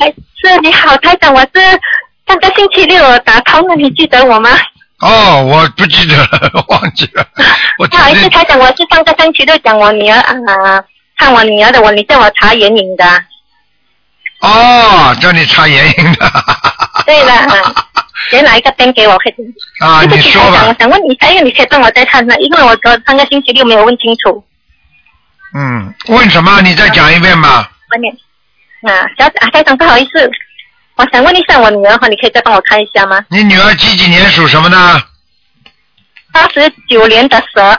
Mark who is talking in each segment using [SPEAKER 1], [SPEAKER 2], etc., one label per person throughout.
[SPEAKER 1] 是你好，台长，我是上个星期六打通了，你记得我吗？
[SPEAKER 2] 哦，我不记得了，忘记了。
[SPEAKER 1] 不好意思，台长，我是上个星期六讲我女儿看我女儿的，你叫我查眼影的。
[SPEAKER 2] 哦，叫你查眼影的。
[SPEAKER 1] 对了，先拿一个灯给我。
[SPEAKER 2] 啊，你说吧。
[SPEAKER 1] 我想问你，还有你可以帮我再看呢，因为我上个星期六没有问清楚。
[SPEAKER 2] 问什么？你再讲一遍吧。
[SPEAKER 1] 台长，不好意思，我想问一下我女儿，你可以再帮我看一下吗？
[SPEAKER 2] 你女儿几年属什么呢
[SPEAKER 1] ？89年的蛇。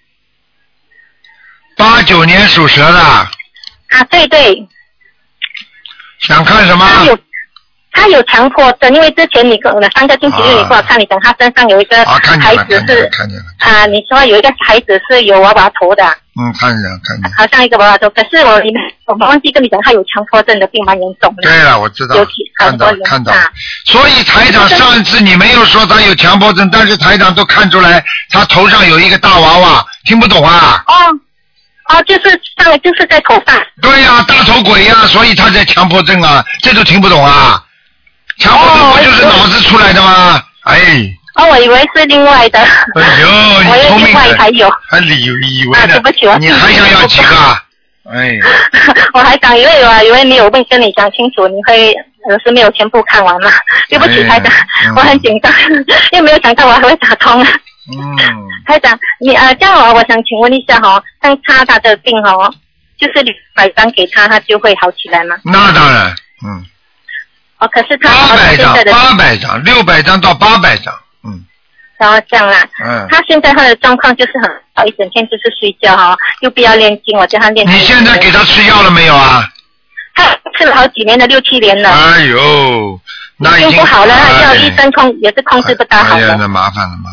[SPEAKER 2] 89年属蛇的。
[SPEAKER 1] 对。
[SPEAKER 2] 想看什么？
[SPEAKER 1] 他有强迫症，因为之前你上个星期六你给我看，你讲他身上有一个孩子是你说有一个孩子是有娃娃头的。
[SPEAKER 2] 看见。
[SPEAKER 1] 好像一个娃娃头，可是我忘记跟你讲，他有强迫症的病蛮严重的。
[SPEAKER 2] 对了，我知道。看到。所以台长上一次你没有说他有强迫症，但是台长都看出来他头上有一个大娃娃，听不懂啊？
[SPEAKER 1] 就是在头上。
[SPEAKER 2] 对呀，大头鬼呀，所以他在强迫症啊，这都听不懂啊？强迫症不就是脑子出来的吗？
[SPEAKER 1] 我以为是另外的。
[SPEAKER 2] 你聪明的。
[SPEAKER 1] 还有。
[SPEAKER 2] 还以为呢？
[SPEAKER 1] 对不起，
[SPEAKER 2] 你还想要几个？
[SPEAKER 1] 我还想以为你有问跟你讲清楚，你会有时没有全部看完嘛？对不起，台长，我很紧张，因为没有想到我还会打通。台长，你这样我想请问一下像他的病就是200张给他给就会好起来吗？
[SPEAKER 2] 那当然，
[SPEAKER 1] 可是他
[SPEAKER 2] 800张，600张到800张，
[SPEAKER 1] 然后这样啦，他现在他的状况就是很好，一整天就是睡觉又不要练经，我叫他练经。
[SPEAKER 2] 你现在给他吃药了没有啊？
[SPEAKER 1] 他吃了好几年了6、7年了。
[SPEAKER 2] 那已经
[SPEAKER 1] 不好了，药医生也是控制不大好的。
[SPEAKER 2] 那麻烦了。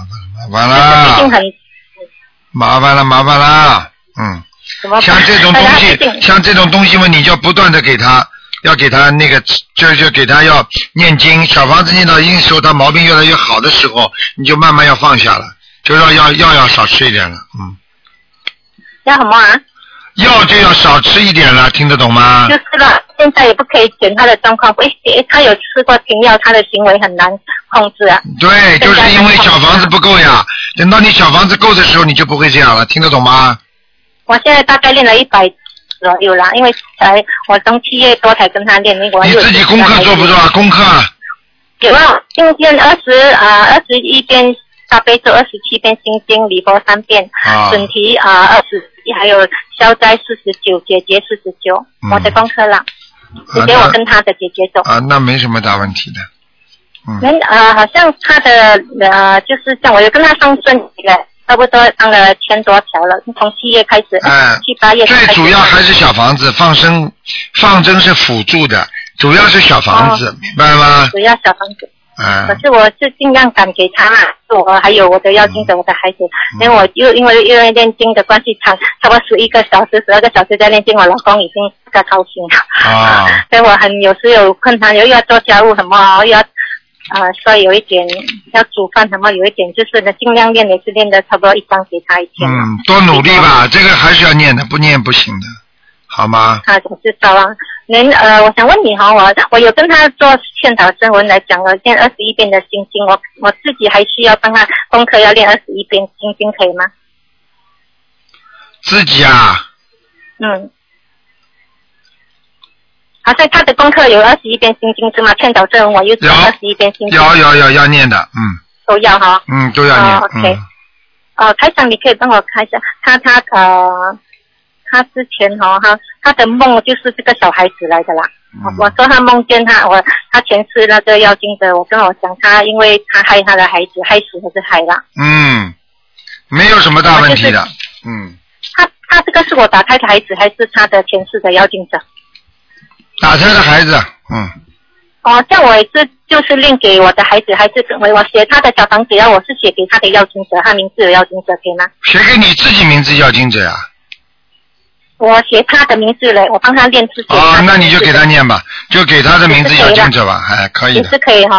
[SPEAKER 2] 麻烦了。像这种东西嘛，你就不断的给他，要给他那个，就给他要念经，小房子念到一定时候，他毛病越来越好的时候，你就慢慢要放下了，就要少吃一点了。
[SPEAKER 1] 要什么啊？
[SPEAKER 2] 药就要少吃一点了，听得懂吗？
[SPEAKER 1] 就是了，现在也不可以减他的状况，他有吃过停药，他的行为很难控制啊。
[SPEAKER 2] 对，就是因为小房子不够呀，等到你小房子够的时候，你就不会这样了，听得懂吗？
[SPEAKER 1] 我现在大概练了100左右啦，因为我从7月多才跟他练，你
[SPEAKER 2] 自己功课做不做啊？功课
[SPEAKER 1] 有啊，今天21遍大悲咒，27遍心经，礼佛3遍，准提21，还有消灾49，解结49，我的功课啦。你给我跟他的姐姐走。
[SPEAKER 2] 那没什么大问题的。
[SPEAKER 1] 好像他的就是像我有跟他上顺了，差不多上了1000多条了，从7月开始，7、8月。
[SPEAKER 2] 最主要还是小房子，放生是辅助的，主要是小房子，明白吗？
[SPEAKER 1] 主要小房子。可是我是尽量敢给他我还有我的要经者，我的孩子，因为我因为练经的关系，差不多11个小时、12个小时在练经，我老公已经不太操心了。所以我有时有困难，又要做家务什么，又要所以有一点要煮饭什么，有一点就是尽量练，也是练的差不多1张给他一天。
[SPEAKER 2] 多努力吧，这个还是要念的，不念不行的，好吗？
[SPEAKER 1] 我知道啊。我想问你我有跟他做劝导声文来讲了，练21遍的心经，我自己还需要帮他功课要练21遍心经，可以吗？
[SPEAKER 2] 自己啊？
[SPEAKER 1] 好像他的功课有21遍心经是吗？劝导声文我又做21遍心经。
[SPEAKER 2] 要念的，
[SPEAKER 1] 都要
[SPEAKER 2] 都要念。
[SPEAKER 1] OK。台长，你可以帮我看一下，他之前他的梦就是这个小孩子来的啦。我说他梦见他前世那个妖精的，我跟我讲他因为他害他的孩子，害死还是害了。
[SPEAKER 2] 没有什么大问题的。
[SPEAKER 1] 他这个是我打胎的孩子，还是他的前世的妖精者？
[SPEAKER 2] 打胎的孩子。
[SPEAKER 1] 这样我也是就是练给我的孩子，还是我写他的小房子，我是写给他的妖精者，他名字有妖精者可以吗？
[SPEAKER 2] 写给你自己名字妖精者呀？
[SPEAKER 1] 我写他的名字嘞，我帮他练字。
[SPEAKER 2] 那你就给他念吧，就给他的名字妖精者吧，可以的。
[SPEAKER 1] 也是可以